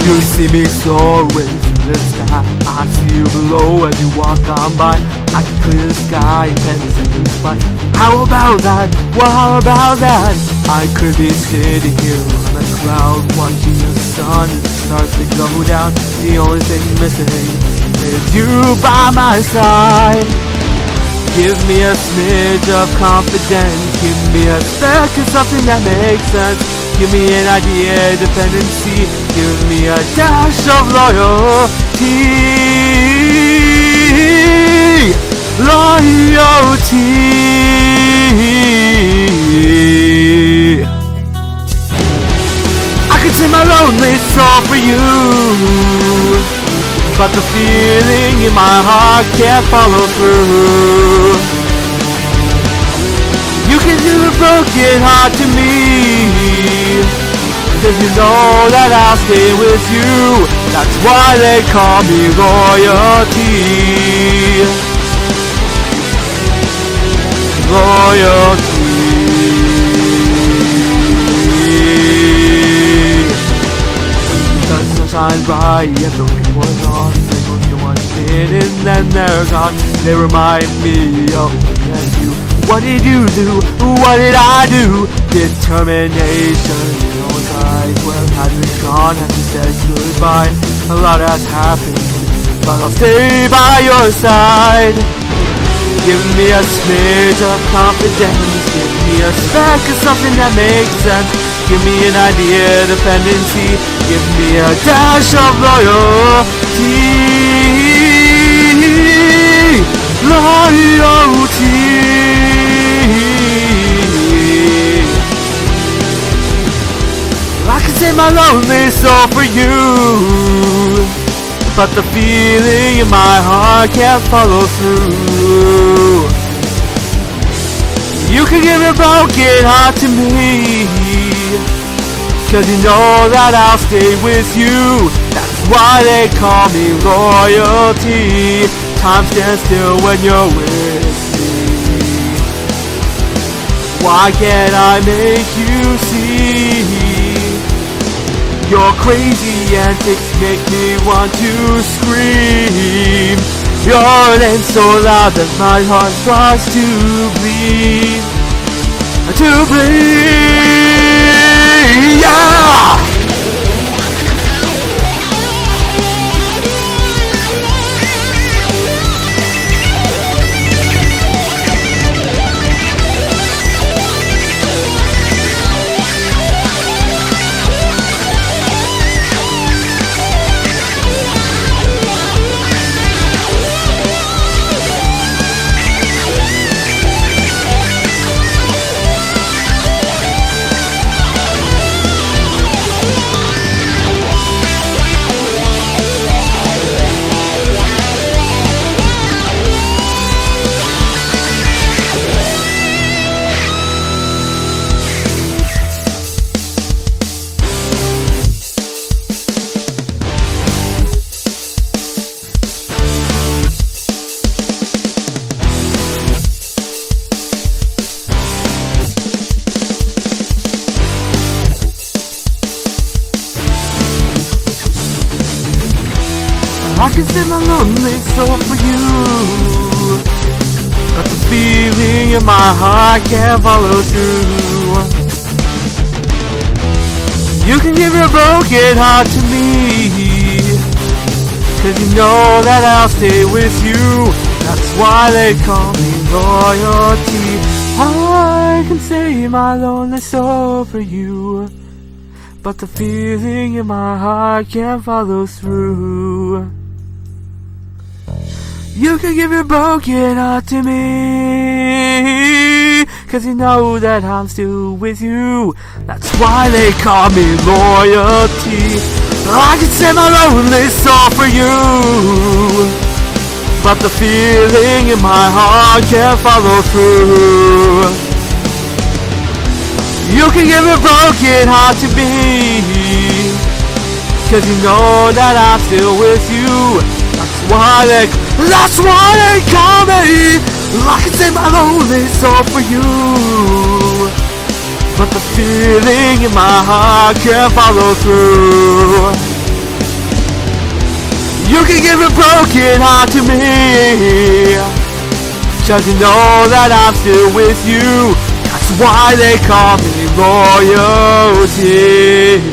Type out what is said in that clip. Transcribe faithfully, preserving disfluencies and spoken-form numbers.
You see me soaring through the sky, I see you below as you walk on by. I can clear the sky in ten seconds flight. How about that? Well, how about that? I could be sitting here on a cloud, watching the sun start to go down. The only thing missing is you by my side. Give me a smidge of confidence, give me a speck of something that makes sense. Give me an idea, dependency, give me a dash of loyalty. Loyalty. I could sing my lonely soul for you, but the feeling in my heart can't follow through. You can do a broken heart to me, cause you know that I'll stay with you. That's why they call me royalty. Royalty. The sun shines bright and the rain was on. They look at one minute and then they're gone. They remind me of you. What did you do? What did I do? Determination. You know it's like, well, has it gone? Has it said goodbye? A lot has happened, but I'll stay by your side. Give me a smidge of confidence, give me a speck of something that makes sense. Give me an idea, dependency, give me a dash of loyalty. Loyalty. I can save my lonely soul for you, but the feeling in my heart can't follow through. You can give a broken heart to me, cause you know that I'll stay with you. That's why they call me royalty. Time stands still when you're with me. Why can't I make you see? Your crazy antics make me want to scream. Your name so loud that my heart starts to bleed. To bleed, yeah! I can send my lonely soul for you, but the feeling in my heart can't follow through. You can give your broken heart to me, cause you know that I'll stay with you. That's why they call me royalty. I can save my lonely soul for you, but the feeling in my heart can't follow through. You can give your broken heart to me, cause you know that I'm still with you. That's why they call me loyalty. I can save my lonely soul for you, but the feeling in my heart can't follow through. You can give your broken heart to me, cause you know that I'm still with you. That's why they, that's why they call me. I can save my lonely soul for you, but the feeling in my heart can't follow through. You can give a broken heart to me, just to know that I'm still with you. That's why they call me royalty.